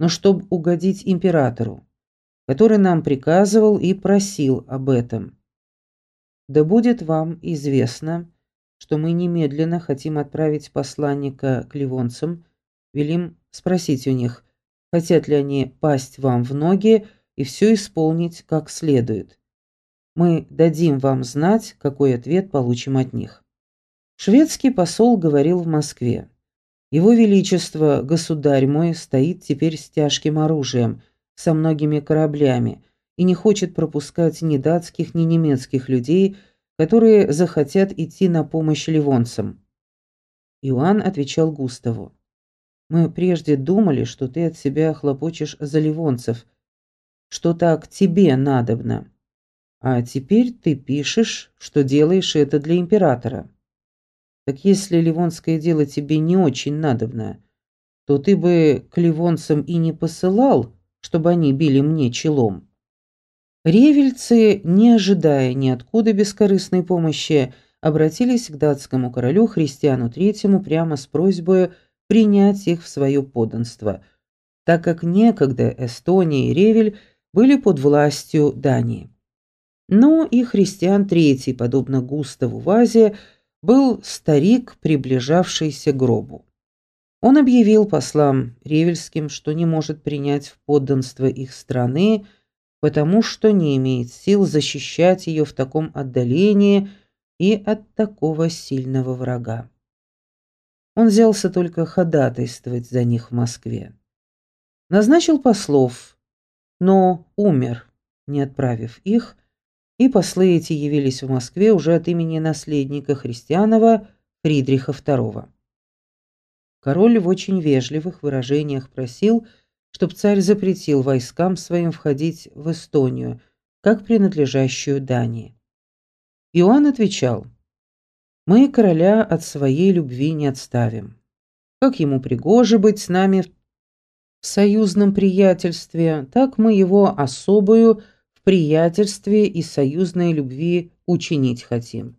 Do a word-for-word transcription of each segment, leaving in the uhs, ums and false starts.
но чтобы угодить императору, который нам приказывал и просил об этом. Да будет вам известно, что мы немедленно хотим отправить посланника к ливонцам, велим спросить у них, хотят ли они пасть вам в ноги и все исполнить как следует. Мы дадим вам знать, какой ответ получим от них. Шведский посол говорил в Москве: Его Величество, государь мой, стоит теперь с тяжким оружием, со многими кораблями, и не хочет пропускать ни датских, ни немецких людей, которые захотят идти на помощь ливонцам. Иоанн отвечал Густаву: Мы прежде думали, что ты от себя хлопочешь за ливонцев, что так тебе надобно. А теперь ты пишешь, что делаешь это для императора. Так если ливонское дело тебе не очень надобно, то ты бы к ливонцам и не посылал, чтобы они били мне челом. Ревельцы, не ожидая ниоткуда бескорыстной помощи, обратились к датскому королю Христиану третьему прямо с просьбой принять их в свое подданство, так как некогда Эстония и Ревель были под властью Дании. Но и Христиан третий, подобно Густаву Вазе, был старик, приближавшийся к гробу. Он объявил послам ревельским, что не может принять в подданство их страны, потому что не имеет сил защищать ее в таком отдалении и от такого сильного врага. Он взялся только ходатайствовать за них в Москве. Назначил послов, но умер, не отправив их, и послы эти явились в Москве уже от имени наследника Христианова Фридриха второго. Король в очень вежливых выражениях просил, чтоб царь запретил войскам своим входить в Эстонию, как принадлежащую Дании. Иоанн отвечал: «Мы короля от своей любви не отставим. Как ему пригоже быть с нами в союзном приятельстве, так мы его особую в приятельстве и союзной любви учинить хотим.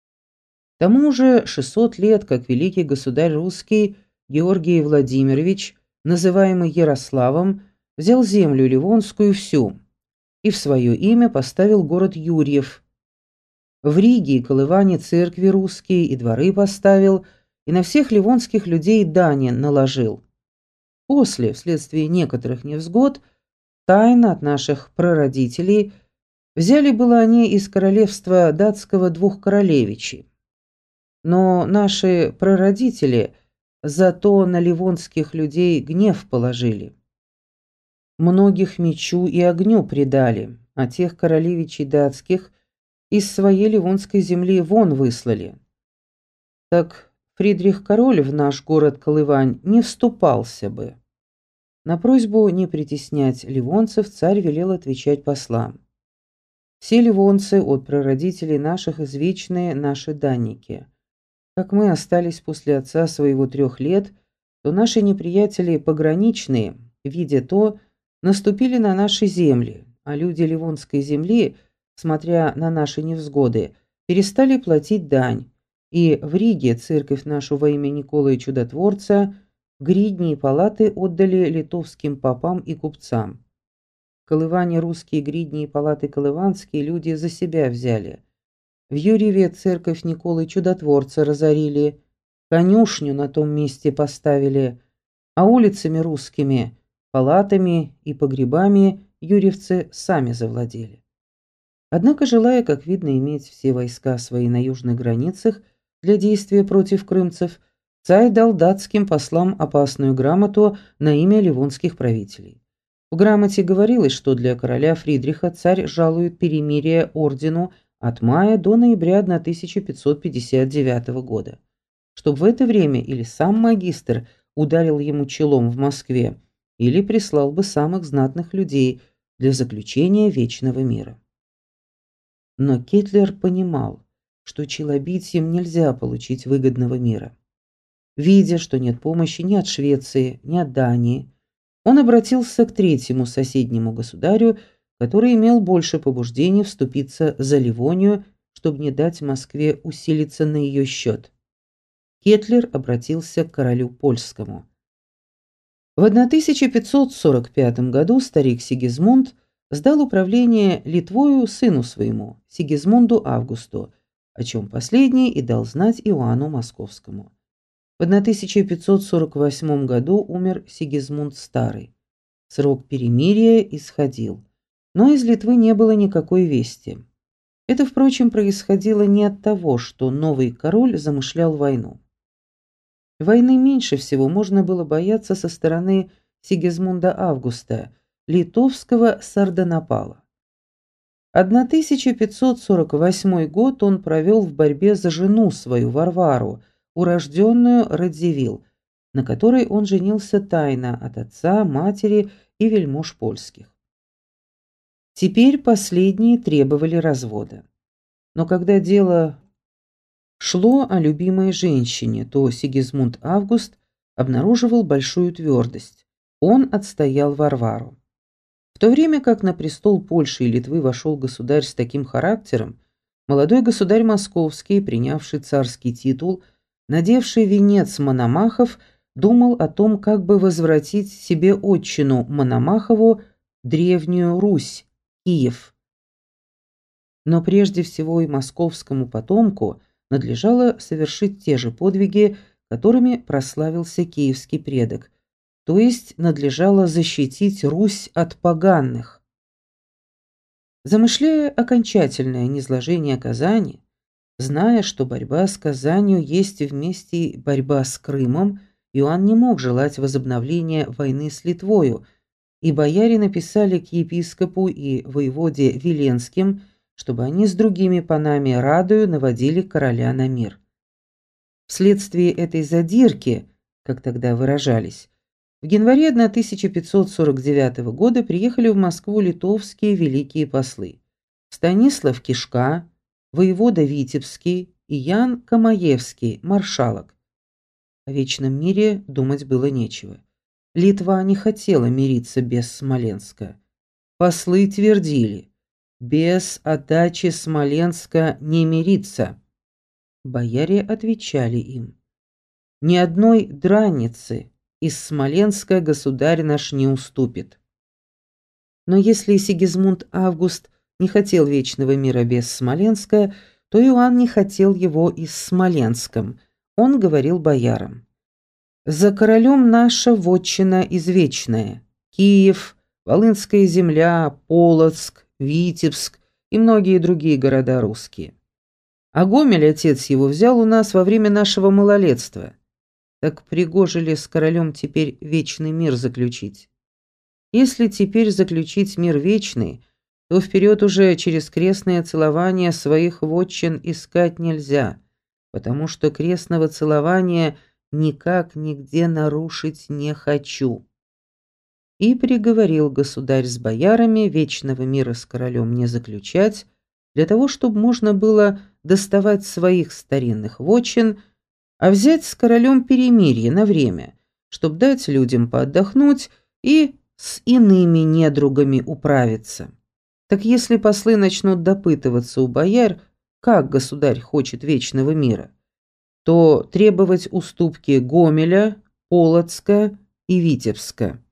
К тому же шестьсот лет, как великий государь русский Георгий Владимирович, называемый Ярославом, взял землю ливонскую всю и в свое имя поставил город Юрьев. В Риге и Колыване церкви русские и дворы поставил, и на всех ливонских людей дани наложил. После, вследствие некоторых невзгод, тайно от наших прародителей, взяли было они из королевства датского двух королевичей. Но наши прародители зато на ливонских людей гнев положили. Многих мечу и огню предали, а тех королевичей датских из своей ливонской земли вон выслали. Так Фридрих король в наш город Колывань не вступался бы. На просьбу не притеснять ливонцев царь велел отвечать послам: все ливонцы от прародителей наших извечные наши данники. Как мы остались после отца своего трех лет, то наши неприятели пограничные, видя то, наступили на наши земли, а люди ливонской земли, смотря на наши невзгоды, перестали платить дань, и в Риге церковь нашу во имя Николы Чудотворца гридни и палаты отдали литовским попам и купцам. В Колыване русские гридни и палаты колыванские люди за себя взяли. В Юрьеве церковь Николы Чудотворца разорили, конюшню на том месте поставили, а улицами русскими, палатами и погребами юрьевцы сами завладели. Однако, желая, как видно, иметь все войска свои на южных границах для действия против крымцев, царь дал датским послам опасную грамоту на имя ливонских правителей. В грамоте говорилось, что для короля Фридриха царь жалует перемирие ордену от мая до ноября тысяча пятьсот пятьдесят девятого года, чтобы в это время или сам магистр ударил ему челом в Москве, или прислал бы самых знатных людей для заключения вечного мира. Но Кетлер понимал, что челобитием нельзя получить выгодного мира. Видя, что нет помощи ни от Швеции, ни от Дании, он обратился к третьему соседнему государю, который имел больше побуждений вступиться за Ливонию, чтобы не дать Москве усилиться на ее счет. Кетлер обратился к королю польскому. В тысяча пятьсот сорок пятом году старик Сигизмунд сдал управление Литвою сыну своему, Сигизмунду Августу, о чем последний и дал знать Иоанну Московскому. В тысяча пятьсот сорок восьмом году умер Сигизмунд Старый. Срок перемирия исходил, но из Литвы не было никакой вести. Это, впрочем, происходило не от того, что новый король замышлял войну. Войны меньше всего можно было бояться со стороны Сигизмунда Августа, литовского Сардонапала. тысяча пятьсот сорок восьмой год он провел в борьбе за жену свою Варвару, урожденную Радзивилл, на которой он женился тайно от отца, матери и вельмож польских. Теперь последние требовали развода. Но когда дело шло о любимой женщине, то Сигизмунд Август обнаруживал большую твердость. Он отстоял Варвару. В то время как на престол Польши и Литвы вошел государь с таким характером, молодой государь Московский, принявший царский титул, надевший венец Мономахов, думал о том, как бы возвратить себе отчину Мономахову, древнюю Русь, Киев. Но прежде всего и московскому потомку надлежало совершить те же подвиги, которыми прославился киевский предок, то есть надлежало защитить Русь от поганых. Замышляя окончательное низложение Казани, зная, что борьба с Казанью есть вместе борьба с Крымом, Иоанн не мог желать возобновления войны с Литвою, и бояре написали к епископу и воеводе Виленским, чтобы они с другими панами Радою наводили короля на мир. Вследствие этой задирки, как тогда выражались, в январе тысяча пятьсот сорок девятого года приехали в Москву литовские великие послы Станислав Кишка, воевода Витебский и Ян Камаевский, маршалок. О вечном мире думать было нечего. Литва не хотела мириться без Смоленска. Послы твердили: без отдачи Смоленска не мириться. Бояре отвечали им: ни одной драницы из Смоленска государь наш не уступит. Но если Сигизмунд Август не хотел вечного мира без Смоленска, то Иоанн не хотел его и с Смоленском. Он говорил боярам: за королем наша вотчина извечная, Киев, Волынская земля, Полоцк, Витебск и многие другие города русские. А Гомель отец его взял у нас во время нашего малолетства. Так пригоже ли с королем теперь вечный мир заключить? Если теперь заключить мир вечный, то вперед уже через крестное целование своих вотчин искать нельзя, потому что крестного целования никак нигде нарушить не хочу. И приговорил государь с боярами вечного мира с королем не заключать, для того, чтобы можно было доставать своих старинных вотчин, а взять с королем перемирие на время, чтобы дать людям поотдохнуть и с иными недругами управиться. Так если послы начнут допытываться у бояр, как государь хочет вечного мира, то требовать уступки Гомеля, Полоцка и Витебска.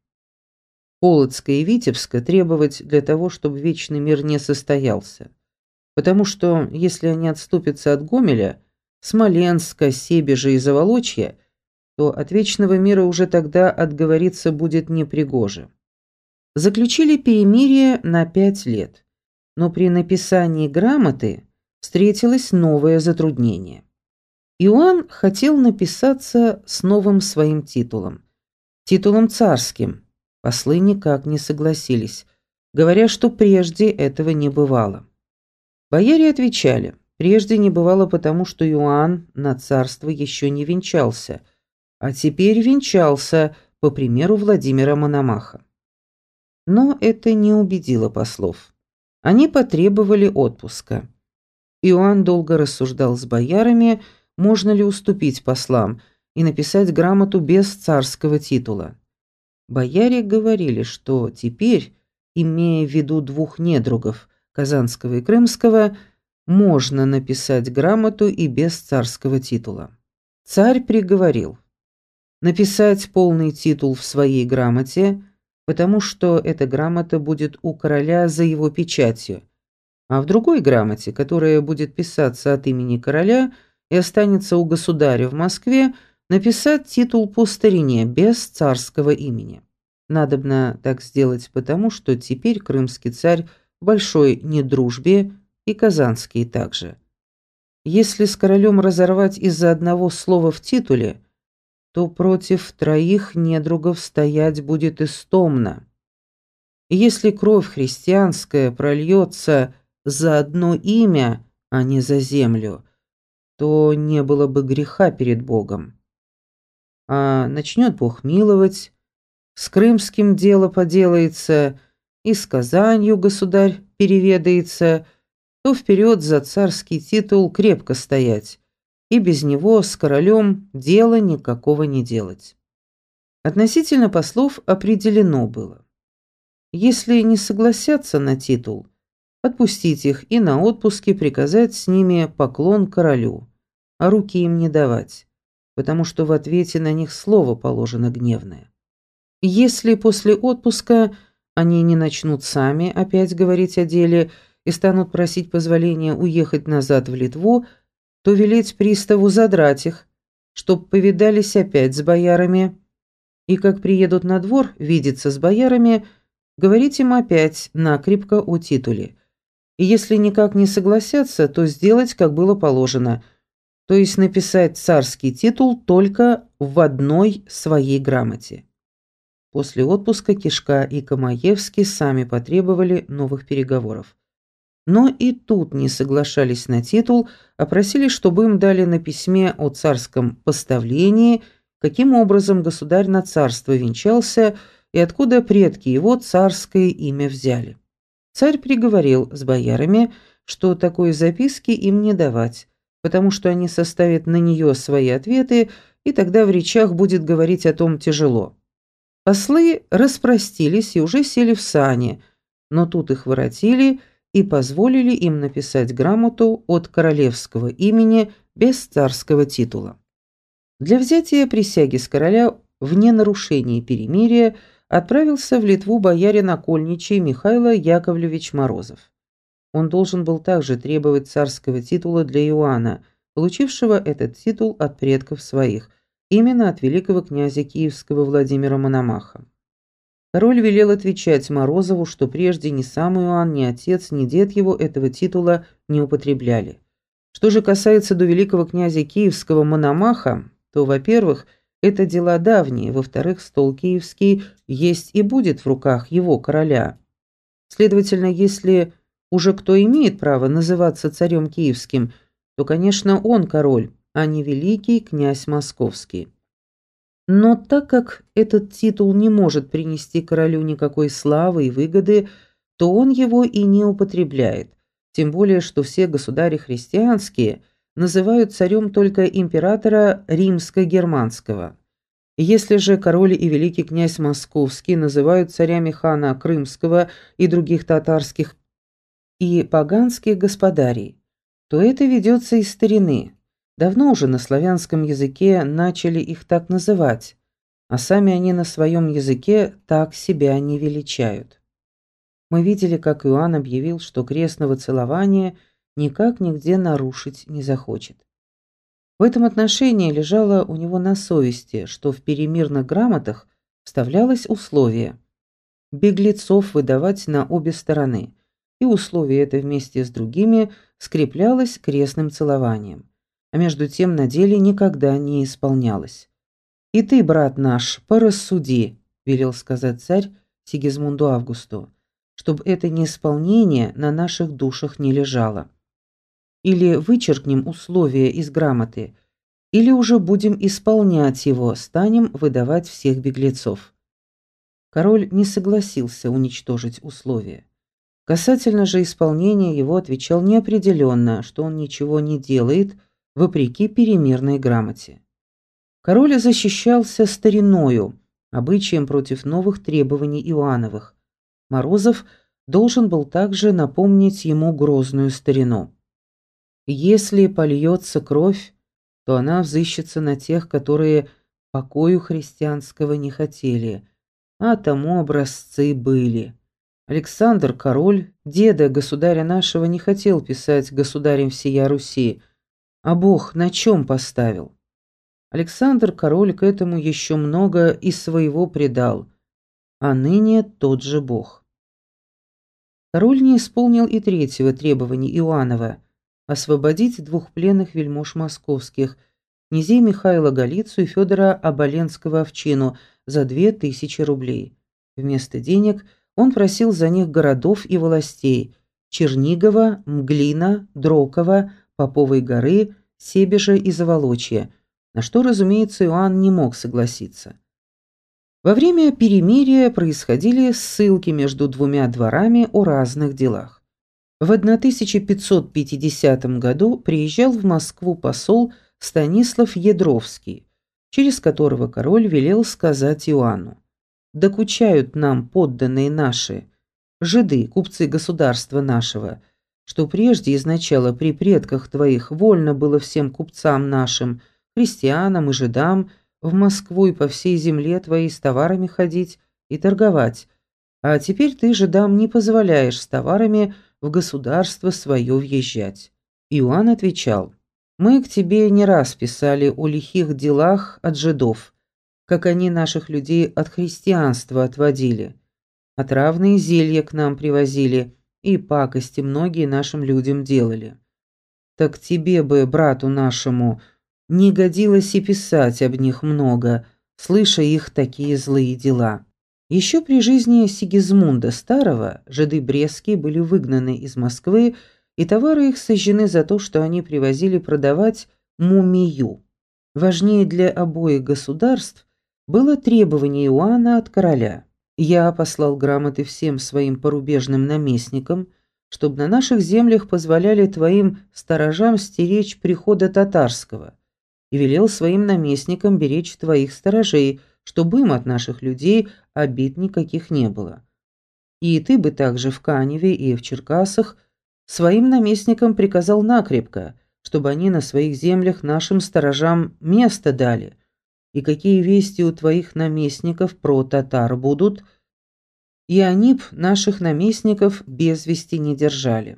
Полоцка и Витебска требовать для того, чтобы вечный мир не состоялся. Потому что, если они отступятся от Гомеля, Смоленска, Себежа и Заволочья, то от вечного мира уже тогда отговориться будет непригоже. Заключили перемирие на пять лет, но при написании грамоты встретилось новое затруднение. Иоанн хотел написаться с новым своим титулом, титулом царским. Послы никак не согласились, говоря, что прежде этого не бывало. Бояре отвечали: прежде не бывало потому, что Иоанн на царство еще не венчался, а теперь венчался по примеру Владимира Мономаха. Но это не убедило послов. Они потребовали отпуска. Иоанн долго рассуждал с боярами, можно ли уступить послам и написать грамоту без царского титула. Бояре говорили, что теперь, имея в виду двух недругов, Казанского и Крымского, можно написать грамоту и без царского титула. Царь приговорил: написать полный титул в своей грамоте, потому что эта грамота будет у короля за его печатью, а в другой грамоте, которая будет писаться от имени короля и останется у государя в Москве, написать титул по старине, без царского имени. Надобно так сделать потому, что теперь крымский царь в большой недружбе и казанский также. Если с королем разорвать из-за одного слова в титуле, то против троих недругов стоять будет истомно. И если кровь христианская прольется за одно имя, а не за землю, то не было бы греха перед Богом. А начнет Бог миловать, с крымским дело поделается, и с Казанью государь переведается, то вперед за царский титул крепко стоять, и без него с королем дела никакого не делать. Относительно послов определено было. Если не согласятся на титул, отпустить их и на отпуске приказать с ними поклон королю, а руки им не давать, потому что в ответе на них слово положено гневное. Если после отпуска они не начнут сами опять говорить о деле и станут просить позволения уехать назад в Литву, то велеть приставу задрать их, чтоб повидались опять с боярами, и как приедут на двор видеться с боярами, говорить им опять накрепко о титуле. И если никак не согласятся, то сделать, как было положено, то есть написать царский титул только в одной своей грамоте. После отпуска Кишка и Камаевский сами потребовали новых переговоров. Но и тут не соглашались на титул, а просили, чтобы им дали на письме о царском поставлении, каким образом государь на царство венчался и откуда предки его царское имя взяли. Царь приговорил с боярами, что такой записки им не давать, потому что они составят на нее свои ответы, и тогда в речах будет говорить о том тяжело. Послы распростились и уже сели в сани, но тут их воротили и позволили им написать грамоту от королевского имени без царского титула. Для взятия присяги с короля в ненарушении перемирия отправился в Литву боярин окольничий Михаил Яковлевич Морозов. Он должен был также требовать царского титула для Иоанна, получившего этот титул от предков своих, именно от великого князя Киевского Владимира Мономаха. Король велел отвечать Морозову, что прежде ни сам Иоанн, ни отец, ни дед его этого титула не употребляли. Что же касается до великого князя Киевского Мономаха, то, во-первых, это дела давние, во-вторых, стол киевский есть и будет в руках его короля. Следовательно, если уже кто имеет право называться царем киевским, то, конечно, он король, а не великий князь московский. Но так как этот титул не может принести королю никакой славы и выгоды, то он его и не употребляет, тем более что все государи христианские называют царем только императора римско-германского. Если же король и великий князь московский называют царями хана крымского и других татарских и поганских господарей, то это ведется из старины. Давно уже на славянском языке начали их так называть, а сами они на своем языке так себя не величают. Мы видели, как Иоанн объявил, что крестного целования никак нигде нарушить не захочет. В этом отношении лежало у него на совести, что в перемирных грамотах вставлялось условие беглецов выдавать на обе стороны, и условие это вместе с другими скреплялось крестным целованием, а между тем на деле никогда не исполнялось. «И ты, брат наш, порассуди», — велел сказать царь Сигизмунду Августу, «чтобы это неисполнение на наших душах не лежало. Или вычеркнем условия из грамоты, или уже будем исполнять его, станем выдавать всех беглецов». Король не согласился уничтожить условия. Касательно же исполнения его отвечал неопределенно, что он ничего не делает, вопреки перемирной грамоте. Король защищался стариною, обычаем против новых требований Иоанновых. Морозов должен был также напомнить ему грозную старину. «Если польется кровь, то она взыщется на тех, которые покою христианского не хотели, а тому образцы были. Александр, король, деда государя нашего, не хотел писать государем всея Руси, а Бог на чем поставил? Александр, король, к этому еще много и своего предал, а ныне тот же Бог. Король не исполнил и третьего требования Иоаннова – освободить двух пленных вельмож московских, князей Михаила Голицу и Федора Оболенского-Овчину за две тысячи рублей. Вместо денег он просил за них городов и властей – Чернигова, Мглина, Дрокова, Поповой горы, Себежа и Заволочья, на что, разумеется, Иоанн не мог согласиться. Во время перемирия происходили ссылки между двумя дворами о разных делах. В тысяча пятьсот пятидесятом году приезжал в Москву посол Станислав Ядровский, через которого король велел сказать Иоанну: «Докучают нам подданные наши, жиды, купцы государства нашего, что прежде изначало при предках твоих вольно было всем купцам нашим, христианам и жидам, в Москву и по всей земле твоей с товарами ходить и торговать, а теперь ты жидам не позволяешь с товарами в государство свое въезжать». Иоанн отвечал: «Мы к тебе не раз писали о лихих делах от жидов, как они наших людей от христианства отводили, отравные зелья к нам привозили и пакости многие нашим людям делали. Так тебе бы, брату нашему, не годилось и писать об них много, слыша их такие злые дела». Еще при жизни Сигизмунда Старого жиды брестские были выгнаны из Москвы, и товары их сожжены за то, что они привозили продавать мумию. Важнее для обоих государств было требование Иоанна от короля. «Я послал грамоты всем своим порубежным наместникам, чтобы на наших землях позволяли твоим сторожам стеречь прихода татарского, и велел своим наместникам беречь твоих сторожей, чтобы им от наших людей обид никаких не было. И ты бы также в Каневе и в Черкасах своим наместникам приказал накрепко, чтобы они на своих землях нашим сторожам место дали, и какие вести у твоих наместников про татар будут, и они б наших наместников без вести не держали».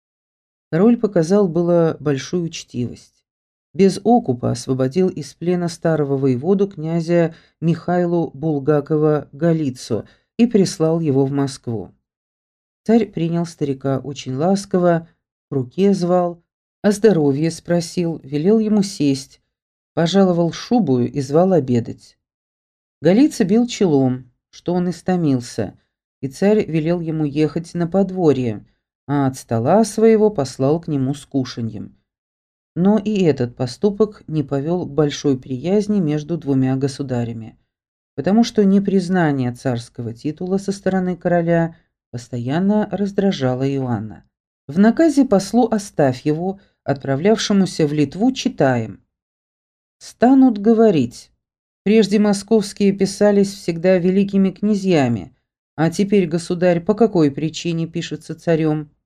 Король показал было большую учтивость. Без окупа освободил из плена старого воеводу князя Михаилу Булгакова-Голицу и прислал его в Москву. Царь принял старика очень ласково, к руке звал, о здоровье спросил, велел ему сесть, пожаловал шубую и звал обедать. Голица бил челом, что он истомился, и царь велел ему ехать на подворье, а от стола своего послал к нему с кушаньем. Но и этот поступок не повел к большой приязни между двумя государями, потому что непризнание царского титула со стороны короля постоянно раздражало Иоанна. В наказе послу Астафьеву, отправлявшемуся в Литву, читаем: «Станут говорить, прежде московские писались всегда великими князьями, а теперь государь по какой причине пишется царем?